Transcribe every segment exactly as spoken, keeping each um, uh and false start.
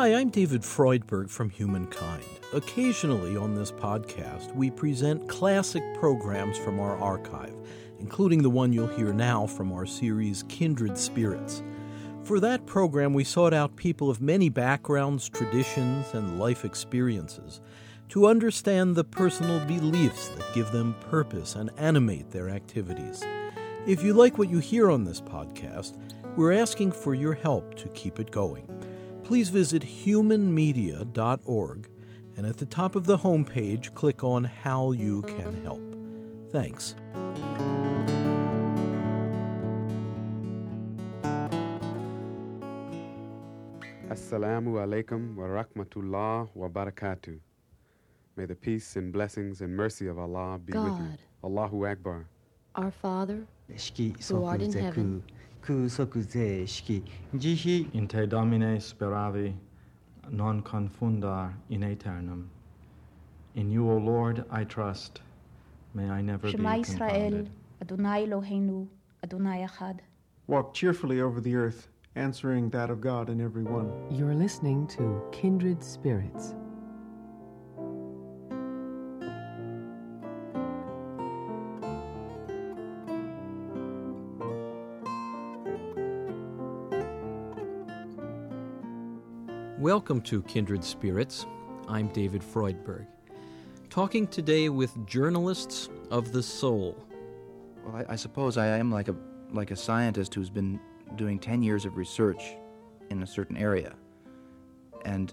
Hi, I'm David Freudberg from Humankind. Occasionally on this podcast, we present classic programs from our archive, including the one you'll hear now from our series Kindred Spirits. For that program, we sought out people of many backgrounds, traditions, and life experiences to understand the personal beliefs that give them purpose and animate their activities. If you like what you hear on this podcast, we're asking for your help to keep it going. Please visit human media dot org and at the top of the homepage, click on How You Can Help. Thanks. Assalamu alaikum wa rahmatullah wa barakatuh. May the peace and blessings and mercy of Allah be God, with you. Allahu Akbar. Our Father, who art in heaven, In te Domine speravi, non confundar in aeternum. In you, O Lord, I trust. May I never Shema be Israel, confounded. Adonai Eloheinu, Adonai Echad. Walk cheerfully over the earth, answering that of God in every one. You're listening to Kindred Spirits. Welcome to Kindred Spirits. I'm David Freudberg, talking today with journalists of the soul. Well, I, I suppose I am like a like a scientist who's been doing ten years of research in a certain area. And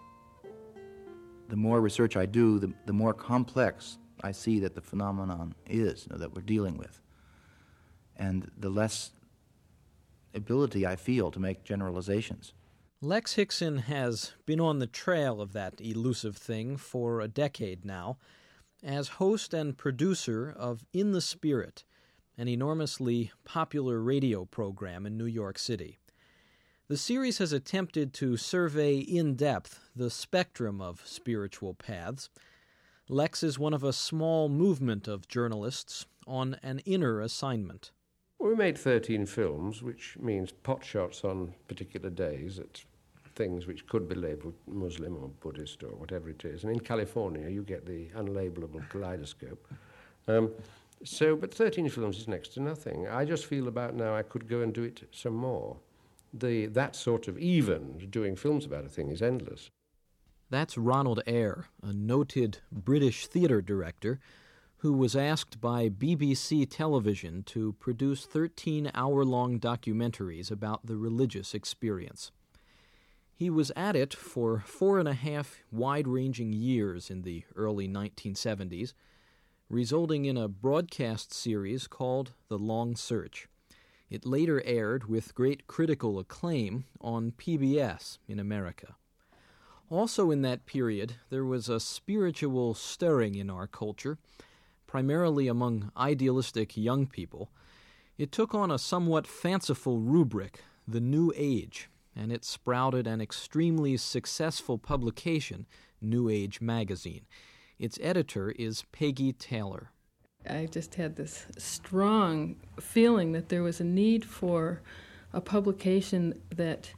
the more research I do, the, the more complex I see that the phenomenon is, you know, that we're dealing with. And the less ability I feel to make generalizations. Lex Hixon has been on the trail of that elusive thing for a decade now as host and producer of In the Spirit, an enormously popular radio program in New York City. The series has attempted to survey in depth the spectrum of spiritual paths. Lex is one of a small movement of journalists on an inner assignment. We made thirteen films, which means pot shots on particular days at things which could be labelled Muslim or Buddhist or whatever it is. And in California, you get the unlabelable kaleidoscope. Um, so, but thirteen films is next to nothing. I just feel about now I could go and do it some more. The that sort of even doing films about a thing is endless. That's Ronald Eyre, a noted British theatre director who was asked by B B C television to produce thirteen hour-long documentaries about the religious experience. He was at it for four and a half wide-ranging years in the early nineteen seventies, resulting in a broadcast series called The Long Search. It later aired with great critical acclaim on P B S in America. Also in that period, there was a spiritual stirring in our culture, primarily among idealistic young people. It took on a somewhat fanciful rubric, the New Age, and it sprouted an extremely successful publication, New Age magazine. Its editor is Peggy Taylor. I just had this strong feeling that there was a need for a publication that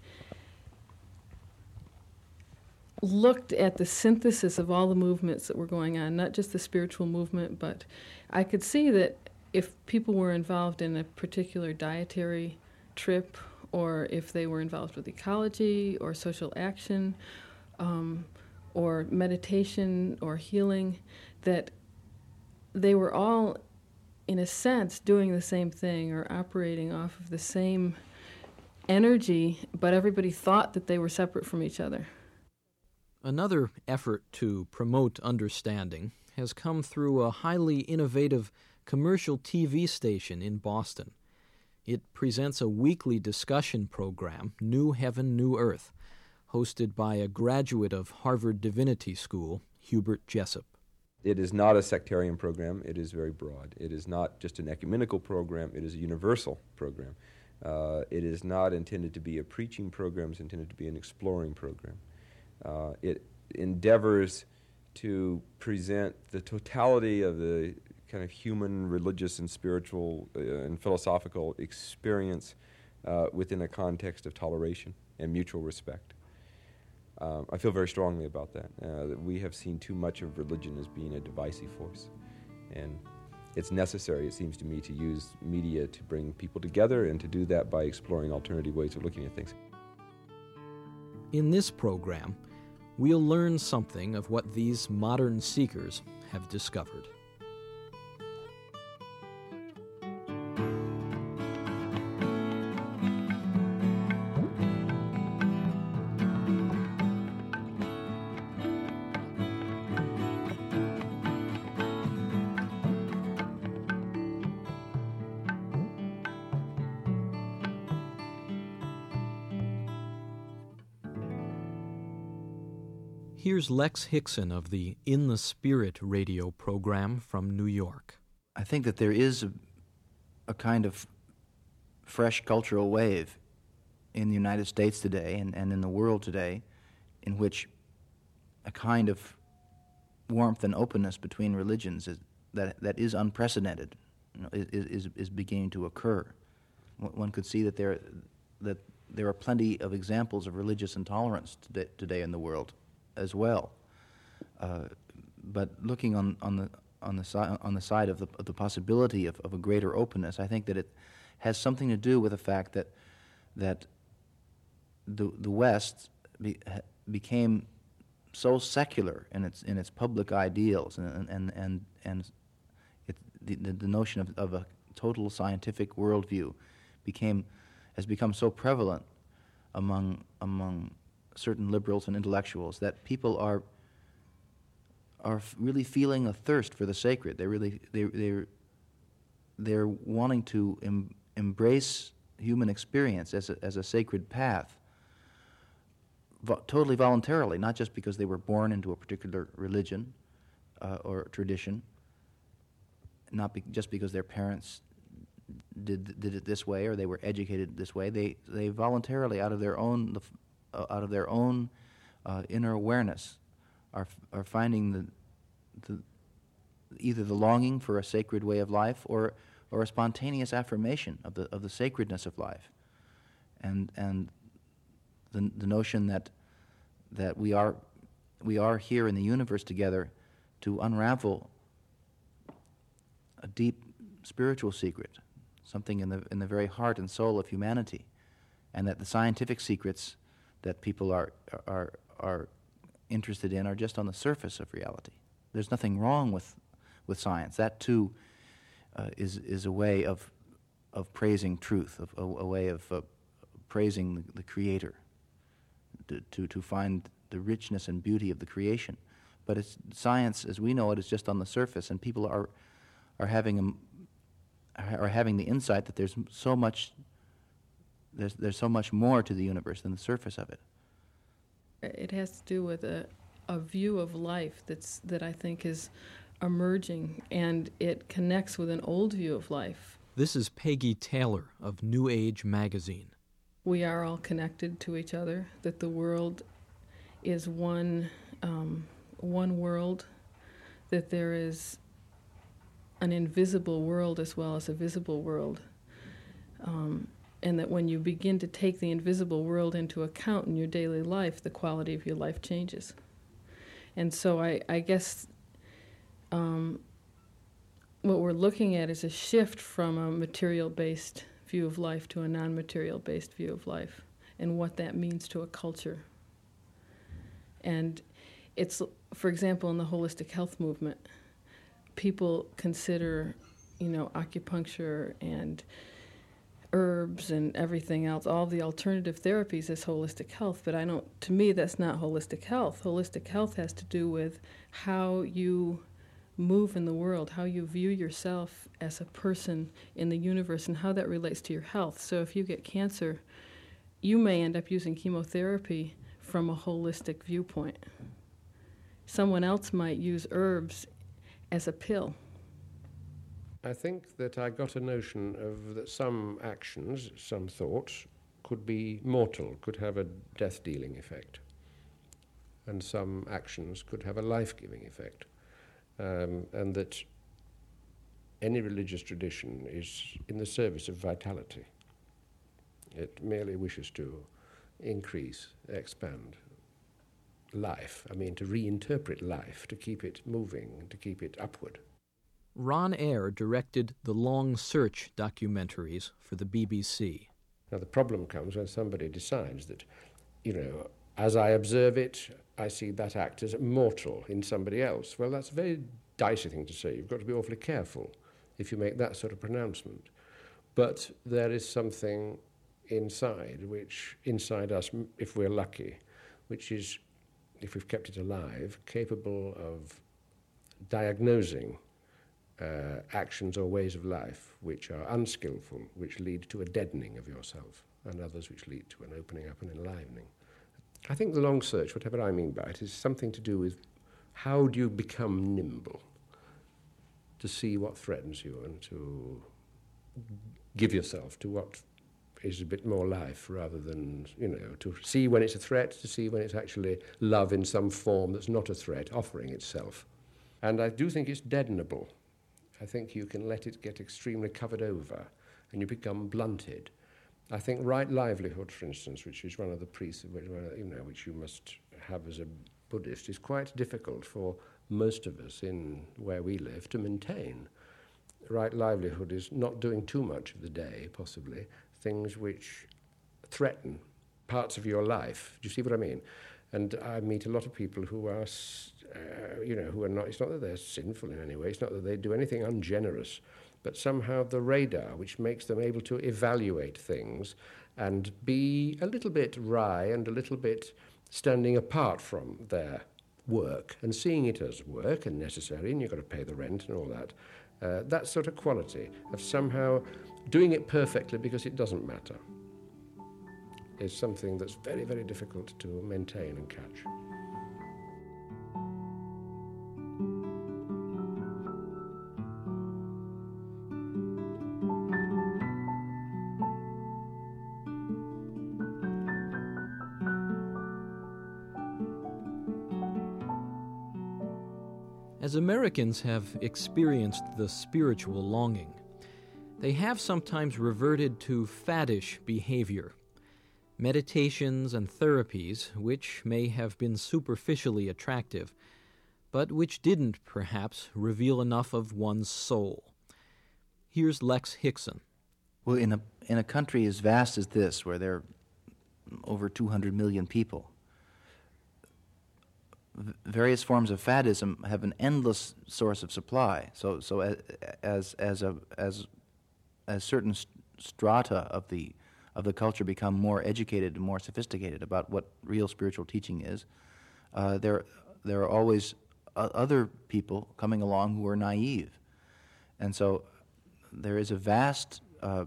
looked at the synthesis of all the movements that were going on, not just the spiritual movement, but I could see that if people were involved in a particular dietary trip, or if they were involved with ecology or social action, um, or meditation or healing, that they were all, in a sense, doing the same thing or operating off of the same energy, but everybody thought that they were separate from each other. Another effort to promote understanding has come through a highly innovative commercial T V station in Boston. It presents a weekly discussion program, New Heaven, New Earth, hosted by a graduate of Harvard Divinity School, Hubert Jessup. It is not a sectarian program. It is very broad. It is not just an ecumenical program. It is a universal program. Uh, it is not intended to be a preaching program. It's intended to be an exploring program. Uh, it endeavors to present the totality of the kind of human, religious, and spiritual uh, and philosophical experience uh, within a context of toleration and mutual respect. Um, I feel very strongly about that, uh, that we have seen too much of religion as being a divisive force. And it's necessary, it seems to me, to use media to bring people together and to do that by exploring alternative ways of looking at things. In this program, we'll learn something of what these modern seekers have discovered. Here's Lex Hickson of the In the Spirit radio program from New York. I think that there is a, a kind of fresh cultural wave in the United States today and, and in the world today in which a kind of warmth and openness between religions is, that, that is unprecedented, you know, is, is, is beginning to occur. One could see that there, that there are plenty of examples of religious intolerance today, today in the world as well, uh, but looking on, on the on the side on the side of the, of the possibility of, of a greater openness, I think that it has something to do with the fact that that the the West be, ha, became so secular in its in its public ideals, and and and and it, the, the notion of, of a total scientific worldview became has become so prevalent among among certain liberals and intellectuals that people are are really feeling a thirst for the sacred. They really they they're they're wanting to em, embrace human experience as a, as a sacred path, vo- totally voluntarily, not just because they were born into a particular religion uh, or tradition, not be, just because their parents did did it this way or they were educated this way. They they voluntarily, out of their own the, uh, out of their own uh, inner awareness, are are finding the the either the longing for a sacred way of life or or a spontaneous affirmation of the of the sacredness of life, and and the the notion that that we are we are here in the universe together to unravel a deep spiritual secret, something in the in the very heart and soul of humanity, and that the scientific secrets that people are are are interested in are just on the surface of reality. There's nothing wrong with with science. That too uh, is is a way of of praising truth, of a, a way of uh, praising the, the Creator, to, to to find the richness and beauty of the creation. But it's science, as we know it, is just on the surface, and people are are having a, are having the insight that there's so much there's there's so much more to the universe than the surface of it. It has to do with a a view of life that's that I think is emerging, and it connects with an old view of life. This is Peggy Taylor of New Age magazine. We are all connected to each other, that the world is one um, one world, that there is an invisible world as well as a visible world, um, and that when you begin to take the invisible world into account in your daily life, the quality of your life changes. And so I, I guess um, what we're looking at is a shift from a material-based view of life to a non-material-based view of life, and what that means to a culture. And it's, for example, in the holistic health movement, people consider, you know, acupuncture and herbs and everything else, all the alternative therapies as holistic health, but I don't, to me, that's not holistic health. Holistic health has to do with how you move in the world, how you view yourself as a person in the universe, and how that relates to your health. So if you get cancer, you may end up using chemotherapy from a holistic viewpoint. Someone else might use herbs as a pill. I think that I got a notion of that some actions, some thoughts, could be mortal, could have a death-dealing effect, and some actions could have a life-giving effect, um, and that any religious tradition is in the service of vitality. It merely wishes to increase, expand life. I mean, to reinterpret life, to keep it moving, to keep it upward. Ron Ayre directed the Long Search documentaries for the B B C. Now, the problem comes when somebody decides that, you know, as I observe it, I see that act as mortal in somebody else. Well, that's a very dicey thing to say. You've got to be awfully careful if you make that sort of pronouncement. But there is something inside, which, inside us, if we're lucky, which is, if we've kept it alive, capable of diagnosing uh, actions or ways of life which are unskillful, which lead to a deadening of yourself, and others which lead to an opening up and enlivening. I think the long search, whatever I mean by it, is something to do with how do you become nimble, to see what threatens you and to give yourself to what is a bit more life rather than, you know, to see when it's a threat, to see when it's actually love in some form that's not a threat, offering itself. And I do think it's deadenable. I think you can let it get extremely covered over and you become blunted. I think right livelihood, for instance, which is one of the priests, you know, which you must have as a Buddhist, is quite difficult for most of us in where we live to maintain. Right livelihood is not doing too much of the day, possibly, things which threaten parts of your life. Do you see what I mean? And I meet a lot of people who are, uh, you know, who are not, it's not that they're sinful in any way, it's not that they do anything ungenerous, but somehow the radar which makes them able to evaluate things and be a little bit wry and a little bit standing apart from their work and seeing it as work and necessary, and you've got to pay the rent and all that. Uh, that sort of quality of somehow doing it perfectly because it doesn't matter is something that's very, very difficult to maintain and catch. As Americans have experienced the spiritual longing, they have sometimes reverted to faddish behavior, meditations and therapies which may have been superficially attractive, but which didn't, perhaps, reveal enough of one's soul. Here's Lex Hixon. Well, in a in a country as vast as this, where there are over two hundred million people, various forms of faddism have an endless source of supply. So, so as as as a as as certain strata of the of the culture become more educated and more sophisticated about what real spiritual teaching is, uh, there there are always uh, other people coming along who are naive, and so there is a vast uh,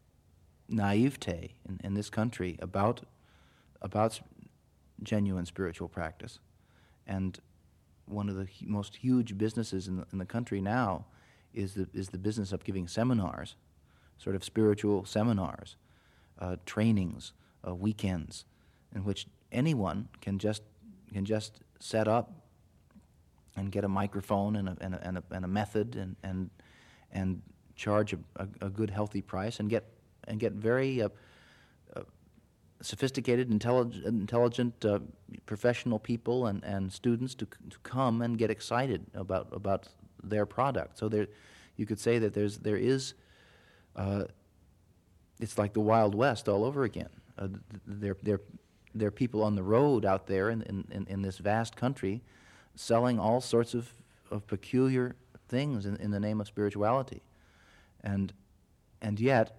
naivete in, in this country about about genuine spiritual practice. And one of the hu- most huge businesses in the, in the country now is the is the business of giving seminars, sort of spiritual seminars, uh, trainings, uh, weekends, in which anyone can just can just set up and get a microphone and a and a, and a, and a method and and and charge a, a, a good healthy price and get and get very uh, uh, sophisticated, intelligent, intelligent uh, professional people and, and students to, to come and get excited about about their product. So there, you could say that there's there is, uh, it's like the Wild West all over again. Uh, there there there are people on the road out there in in, in this vast country, selling all sorts of, of peculiar things in, in the name of spirituality, and and yet,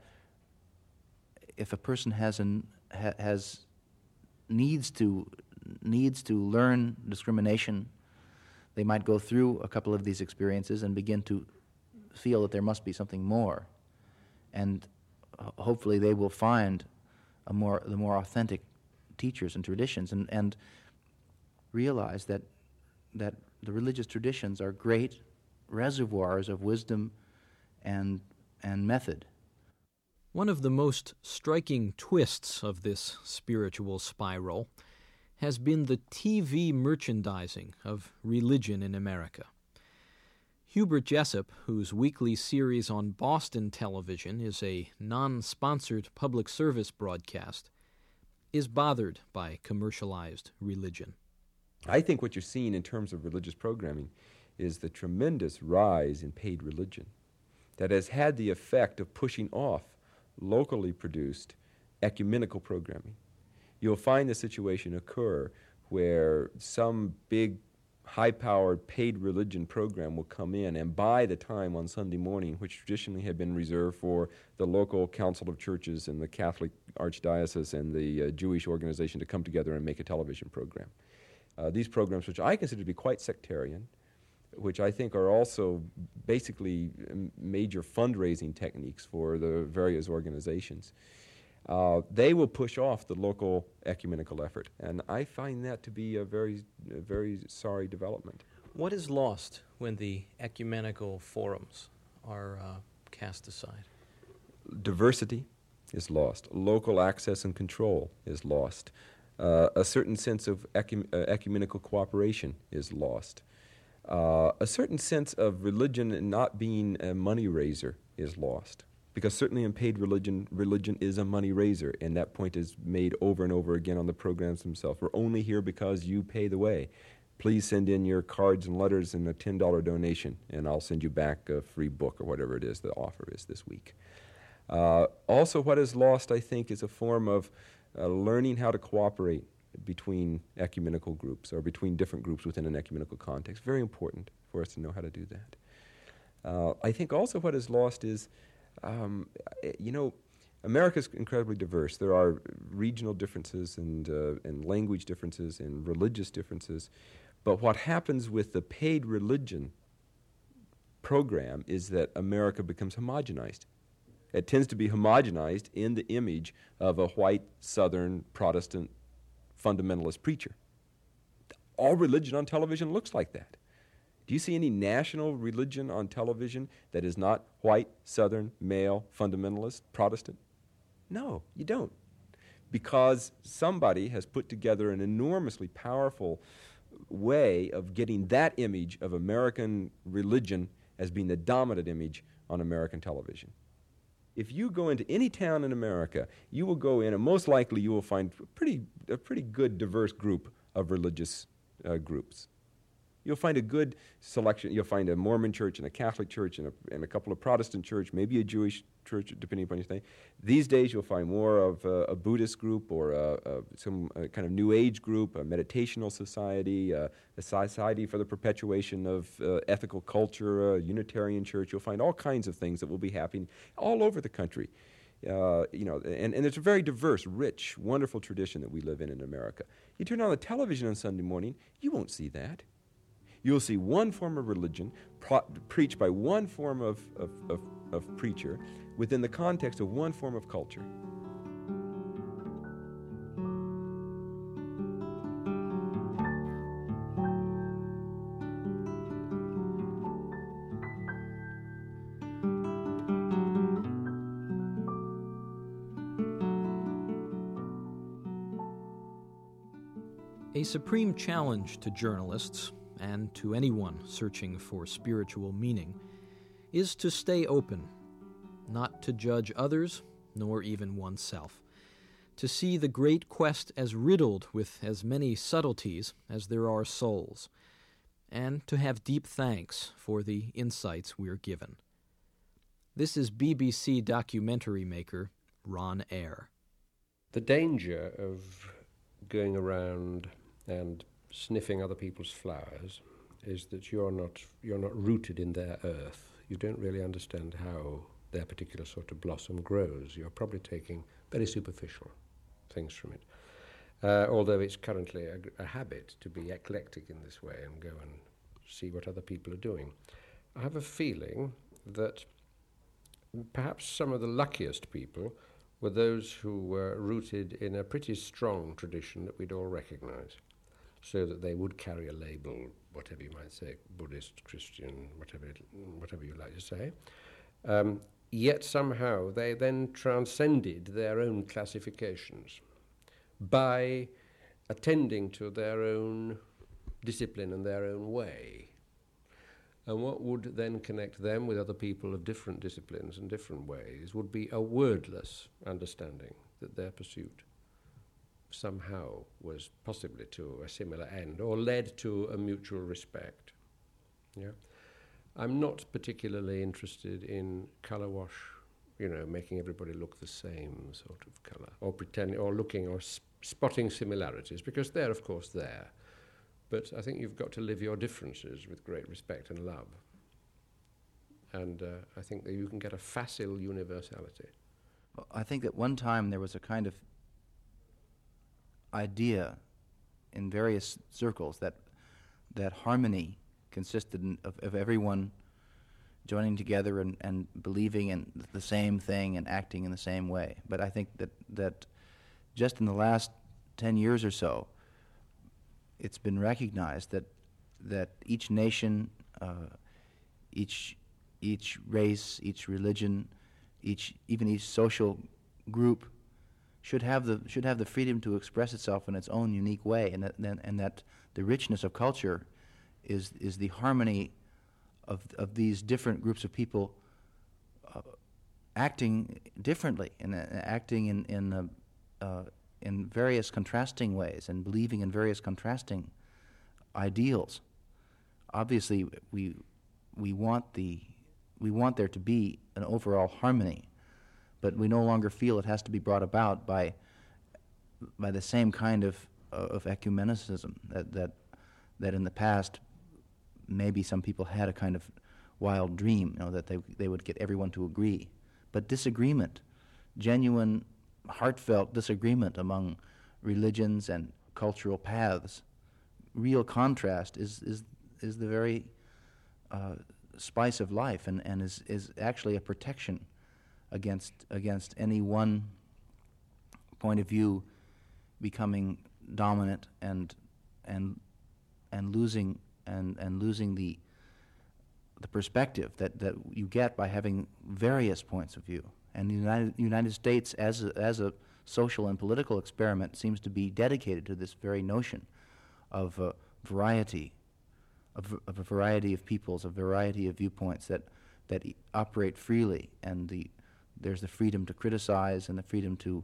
if a person has an has needs to needs to learn discrimination, they might go through a couple of these experiences and begin to feel that there must be something more, and uh, hopefully they will find a more the more authentic teachers and traditions, and and realize that that the religious traditions are great reservoirs of wisdom and and method. One of the most striking twists of this spiritual spiral has been the T V merchandising of religion in America. Hubert Jessup, whose weekly series on Boston television is a non-sponsored public service broadcast, is bothered by commercialized religion. I think what you're seeing in terms of religious programming is the tremendous rise in paid religion that has had the effect of pushing off locally produced ecumenical programming. You'll find the situation occur where some big high-powered paid religion program will come in, and by the time on Sunday morning, which traditionally had been reserved for the local council of churches and the Catholic Archdiocese and the uh, Jewish organization to come together and make a television program. Uh, these programs, which I consider to be quite sectarian, which I think are also basically m- major fundraising techniques for the various organizations, uh, they will push off the local ecumenical effort. And I find that to be a very, a very sorry development. What is lost when the ecumenical forums are uh, cast aside? Diversity is lost. Local access and control is lost. Uh, a certain sense of ecum- uh, ecumenical cooperation is lost. Uh, a certain sense of religion not being a money raiser is lost. Because certainly in paid religion, religion is a money raiser, and that point is made over and over again on the programs themselves. We're only here because you pay the way. Please send in your cards and letters and a ten dollar donation, and I'll send you back a free book or whatever it is the offer is this week. Uh, also, what is lost, I think, is a form of uh, learning how to cooperate between ecumenical groups or between different groups within an ecumenical context. Very important for us to know how to do that. Uh, I think also what is lost is, um, you know, America is incredibly diverse. There are regional differences and, uh, and language differences and religious differences. But what happens with the paid religion program is that America becomes homogenized. It tends to be homogenized in the image of a white, Southern, Protestant, fundamentalist preacher. All religion on television looks like that. Do you see any national religion on television that is not white, Southern, male, fundamentalist, Protestant? No, you don't. Because somebody has put together an enormously powerful way of getting that image of American religion as being the dominant image on American television. If you go into any town in America, you will go in, and most likely you will find a pretty, a pretty good diverse group of religious uh, groups. You'll find a good selection. You'll find a Mormon church and a Catholic church and a, and a couple of Protestant church, maybe a Jewish church, depending upon your thing. These days you'll find more of uh, a Buddhist group or a, a, some uh, kind of New Age group, a meditational society, uh, a society for the perpetuation of uh, ethical culture, a Unitarian church. You'll find all kinds of things that will be happening all over the country. Uh, you know, and, and it's a very diverse, rich, wonderful tradition that we live in in America. You turn on the television on Sunday morning, you won't see that. You'll see one form of religion pro- preached by one form of, of, of, of preacher within the context of one form of culture. A supreme challenge to journalists, and to anyone searching for spiritual meaning, is to stay open, not to judge others, nor even oneself, to see the great quest as riddled with as many subtleties as there are souls, and to have deep thanks for the insights we're given. This is B B C documentary maker Ron Eyre. The danger of going around and sniffing other people's flowers is that you're not you're not rooted in their earth. You don't really understand how their particular sort of blossom grows. You're probably taking very superficial things from it. Uh, although it's currently a, a habit to be eclectic in this way and go and see what other people are doing. I have a feeling that perhaps some of the luckiest people were those who were rooted in a pretty strong tradition that we'd all recognize, so that they would carry a label, whatever you might say, Buddhist, Christian, whatever it, whatever you like to say. Um, yet somehow they then transcended their own classifications by attending to their own discipline and their own way. And what would then connect them with other people of different disciplines and different ways would be a wordless understanding that their pursuit somehow was possibly to a similar end or led to a mutual respect. Yeah, I'm not particularly interested in colour wash, you know, making everybody look the same sort of colour, or pretending, or looking, or sp- spotting similarities, because they're, of course, there. But I think you've got to live your differences with great respect and love. And uh, I think that you can get a facile universality. Well, I think at one time there was a kind of idea in various circles that that harmony consisted in, of, of everyone joining together and, and believing in the same thing and acting in the same way. But I think that, that just in the last ten years or so, it's been recognized that that each nation, uh, each each race, each religion, each even each social group should have the should have the freedom to express itself in its own unique way, and that and that the richness of culture is is the harmony of of these different groups of people uh, acting differently and uh, acting in in uh, uh, in various contrasting ways and believing in various contrasting ideals. Obviously, we we want the we want there to be an overall harmony, but we no longer feel it has to be brought about by by the same kind of uh, of ecumenicism that, that that in the past maybe some people had a kind of wild dream, you know, that they they would get everyone to agree. But disagreement, genuine, heartfelt disagreement among religions and cultural paths, real contrast is is is the very uh, spice of life, and, and is, is actually a protection against against any one point of view becoming dominant and and and losing and, and losing the the perspective that, that you get by having various points of view. And the United United States as a, as a social and political experiment seems to be dedicated to this very notion of uh, variety, of, of a variety of peoples, a variety of viewpoints that that e- operate freely, and the there's the freedom to criticize and the freedom to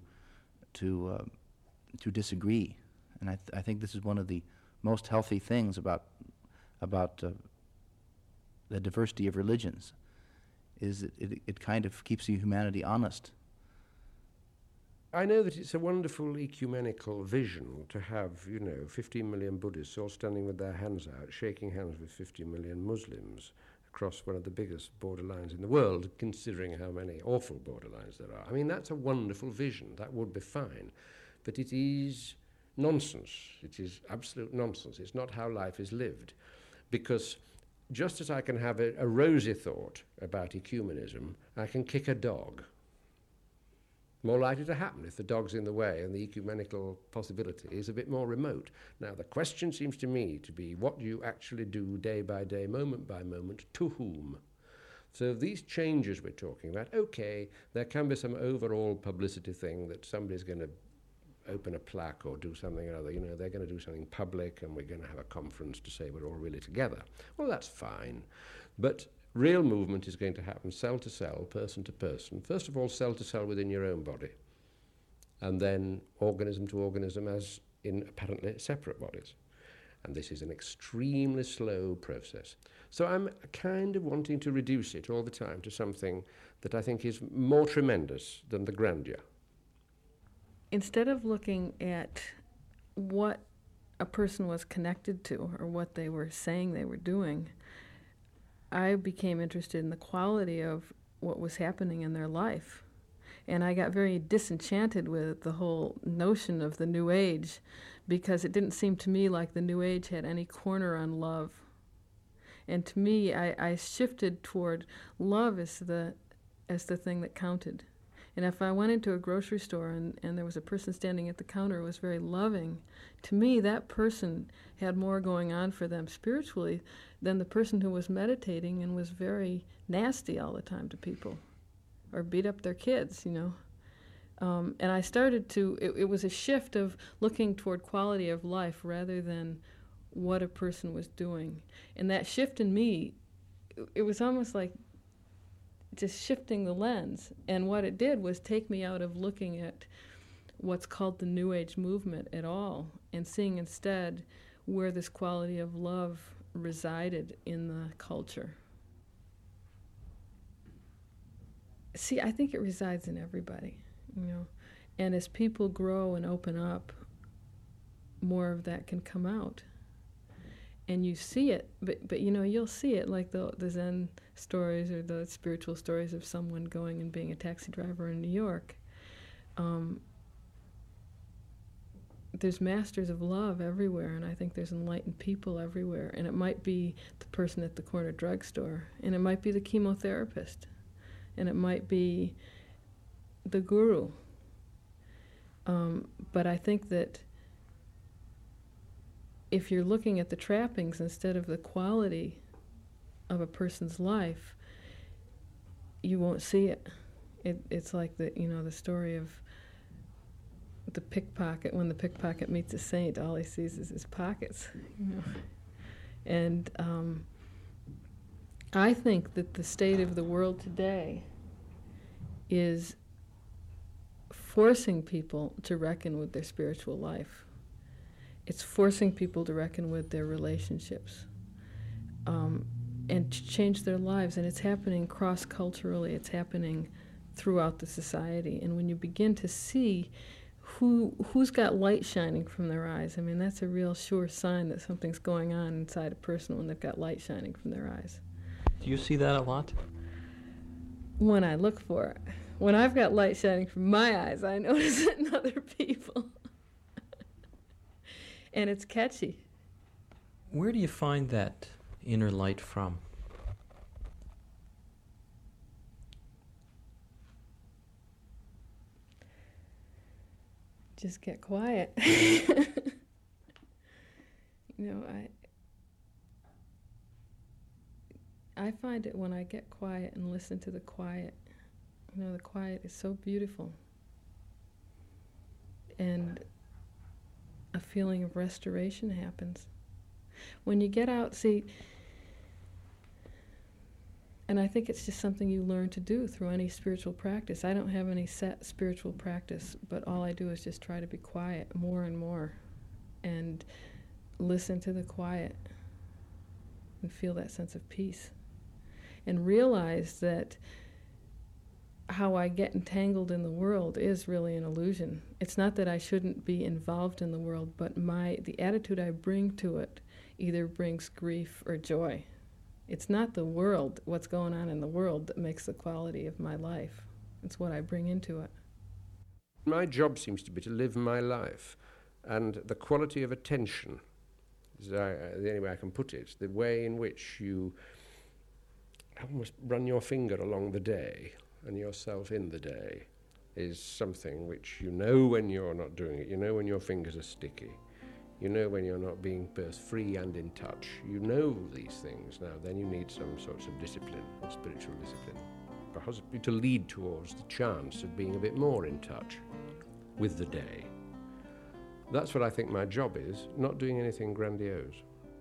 to uh, to disagree. And I, th- I think this is one of the most healthy things about about uh, the diversity of religions, is that it, it kind of keeps the humanity honest. I know that it's a wonderful ecumenical vision to have, you know, fifteen million Buddhists all standing with their hands out, shaking hands with fifty million Muslims across one of the biggest borderlines in the world, considering how many awful borderlines there are. I mean, that's a wonderful vision. That would be fine. But it is nonsense. It is absolute nonsense. It's not how life is lived. Because just as I can have a, a rosy thought about ecumenism, I can kick a dog. More likely to happen if the dog's in the way, and the ecumenical possibility is a bit more remote. Now, the question seems to me to be what you actually do day by day, moment by moment, to whom? So these changes we're talking about, okay, there can be some overall publicity thing that somebody's going to open a plaque or do something or other. You know, they're going to do something public, and we're going to have a conference to say we're all really together. Well, that's fine. But real movement is going to happen cell to cell, person to person. First of all, cell to cell within your own body, and then organism to organism as in apparently separate bodies. And this is an extremely slow process. So I'm kind of wanting to reduce it all the time to something that I think is more tremendous than the grandeur. Instead of looking at what a person was connected to or what they were saying they were doing, I became interested in the quality of what was happening in their life. And I got very disenchanted with the whole notion of the New Age, because it didn't seem to me like the New Age had any corner on love. And to me, I, I shifted toward love as the as the thing that counted. And if I went into a grocery store and, and there was a person standing at the counter who was very loving, to me that person had more going on for them spiritually than the person who was meditating and was very nasty all the time to people or beat up their kids, you know. Um, and I started to, it, it was a shift of looking toward quality of life rather than what a person was doing. And that shift in me, it, it was almost like just shifting the lens. And what it did was take me out of looking at what's called the New Age movement at all, and seeing instead where this quality of love resided in the culture. See, I think it resides in everybody, you know. And as people grow and open up, more of that can come out. And you see it, but, but you know, you'll see it like the, the Zen stories or the spiritual stories of someone going and being a taxi driver in New York. Um, there's masters of love everywhere, and I think there's enlightened people everywhere. And it might be the person at the corner drugstore, and it might be the chemotherapist, and it might be the guru. Um, but I think that if you're looking at the trappings instead of the quality of a person's life, you won't see it. it. It's like the, you know, the story of the pickpocket. When the pickpocket meets a saint, all he sees is his pockets. You know? And um, I think that the state of the world today is forcing people to reckon with their spiritual life. It's forcing people to reckon with their relationships um, and to change their lives. And it's happening cross-culturally. It's happening throughout the society. And when you begin to see who, who's got light shining from their eyes, I mean, that's a real sure sign that something's going on inside a person when they've got light shining from their eyes. Do you see that a lot? When I look for it. When I've got light shining from my eyes, I notice it in other people. And it's catchy. Where do you find that inner light from? Just get quiet. You know, I I find it when I get quiet and listen to the quiet. You know, the quiet is so beautiful. And a feeling of restoration happens. When you get out, see, and I think it's just something you learn to do through any spiritual practice. I don't have any set spiritual practice, but all I do is just try to be quiet more and more and listen to the quiet and feel that sense of peace and realize that how I get entangled in the world is really an illusion. It's not that I shouldn't be involved in the world, but my the attitude I bring to it either brings grief or joy. It's not the world, what's going on in the world, that makes the quality of my life. It's what I bring into it. My job seems to be to live my life, and the quality of attention is the only way I can put it, the way in which you almost run your finger along the day and yourself in the day is something which you know when you're not doing it. You know when your fingers are sticky. You know when you're not being both free and in touch. You know these things. Now, then you need some sorts of discipline, or spiritual discipline, possibly to lead towards the chance of being a bit more in touch with the day. That's what I think my job is, not doing anything grandiose.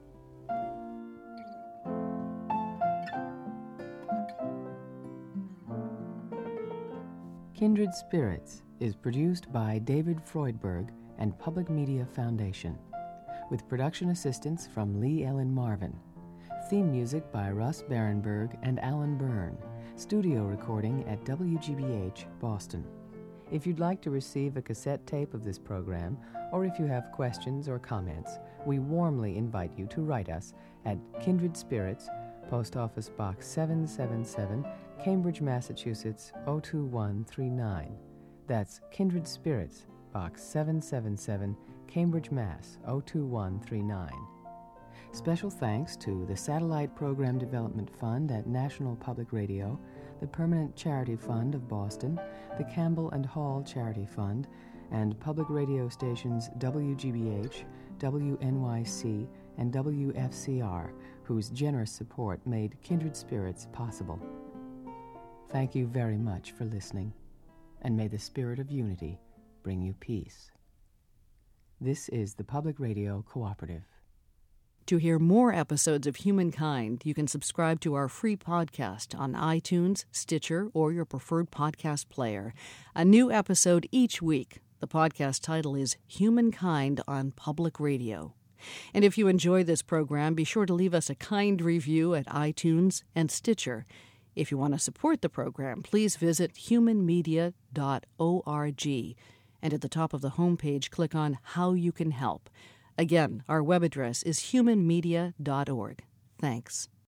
Kindred Spirits is produced by David Freudberg and Public Media Foundation, with production assistance from Lee Ellen Marvin. Theme music by Russ Barenberg and Alan Byrne. Studio recording at W G B H, Boston. If you'd like to receive a cassette tape of this program, or if you have questions or comments, we warmly invite you to write us at Kindred Spirits, Post Office Box seven seven seven, Cambridge, Massachusetts oh two one three nine. That's Kindred Spirits, Box seven seven seven, Cambridge, Mass. oh two one three nine. Special thanks to the Satellite Program Development Fund at National Public Radio, the Permanent Charity Fund of Boston, the Campbell and Hall Charity Fund, and public radio stations W G B H, W N Y C, and W F C R, whose generous support made Kindred Spirits possible. Thank you very much for listening, and may the spirit of unity bring you peace. This is the Public Radio Cooperative. To hear more episodes of Humankind, you can subscribe to our free podcast on iTunes, Stitcher, or your preferred podcast player. A new episode each week. The podcast title is Humankind on Public Radio. And if you enjoy this program, be sure to leave us a kind review at iTunes and Stitcher. If you want to support the program, please visit human media dot org. And at the top of the homepage, click on How You Can Help. Again, our web address is human media dot org. Thanks.